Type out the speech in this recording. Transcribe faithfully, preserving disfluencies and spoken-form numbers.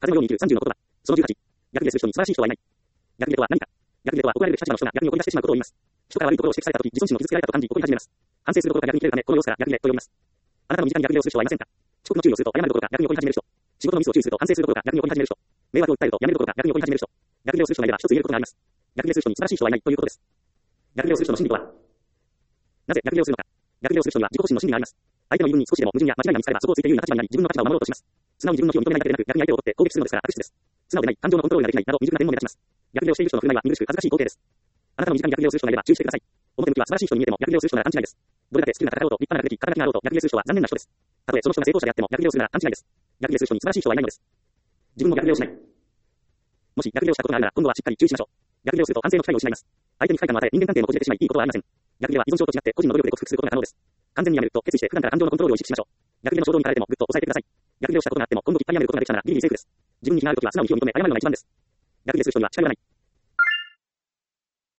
のように生きるさんじゅうの言葉。そのじゅうはち。逆ギレする人に素晴らしい人はいない。逆ギレとは何か。逆ギレとは怒られるべき立場の人が逆に怒り出してしまうことを言います。人から悪いところを指摘されたとき、自尊心の傷つけられたと感じ怒り始めます。反省することが逆に切れるため、この様子から逆ギレと呼びます。あなたの身近に逆ギレをする人はいませんか。遅刻の注意をすると謝るどころか逆に怒り始める人。仕事のミスを注意すると反省するどころか逆に怒り始める人。迷惑を訴えるとやめるどころか逆に怒り始める人。逆ギレをする人がいれば一つ言えることがあります。逆ギレする人に素晴らしい人はいないということです。逆ギレをする人の心理とは。なぜ逆ギレをするのか。逆ギレをする人には自己保身の心理があります。相手の言い分に少しでも矛盾や間違いが見つかればそこをついているような立場になり自分の立場を守ろうとします。素直に自分の非を認めないだけでなく逆に相手を怒って攻撃するのですから悪質です。素直でない、感情のコントロールができないなど未熟な点も目立ちます。逆ギレをしている人の振る舞いは見苦しく恥ずかしい光景です。あなたの身近に逆ギレをする人がいれば注意してください。表向きは素晴らしい人に見えても逆ギレをする人なら勘違いです。どれだけスキルが高かろうと立派な学歴、肩書きがあろうと逆ギレする人は残念な人です。たとえその人が成功者であっても逆ギレをするなら勘違いです。逆ギレする人に素晴らしい人はいないのです。自分も逆ギレをしない。もし逆ギレをしたことがあるなら今度はしっかり注意しましょう。逆ギレをすると反省の機会を失います。相手に不快感を与え人間関係もこじれてしまいいいことはありません。逆ギレは依存症と違って個人の努力で克服することが可能です。完全にやめると決意して普段から感情のコントロールを意識しましょう。逆ギレの衝動に駆られてもぐっと抑えてください。逆ギレをしたことがあっても今後きっぱりやめることができたならギリギリセーフです。自分に非があるときは素直に非を認め謝るのが一番です。逆ギレする人には近寄らない。